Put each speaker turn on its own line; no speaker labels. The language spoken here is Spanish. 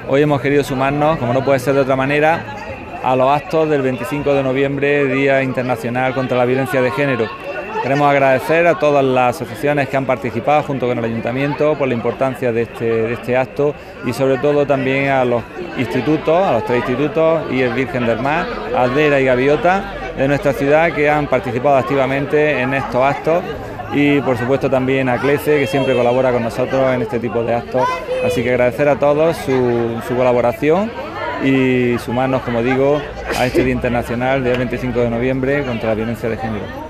hoy hemos querido sumarnos, como no puede ser de otra manera, a los actos del 25 de noviembre, Día Internacional contra la Violencia de Género. Queremos agradecer a todas las asociaciones que han participado junto con el Ayuntamiento por la importancia de este acto y sobre todo también a los institutos, a los 3 institutos, IES Virgen del Mar, Aldera y Gaviota de nuestra ciudad, que han participado activamente en estos actos, y por supuesto también a CLECE, que siempre colabora con nosotros en este tipo de actos. Así que agradecer a todos su colaboración y sumarnos, como digo, a este Día Internacional del 25 de noviembre contra la Violencia de Género.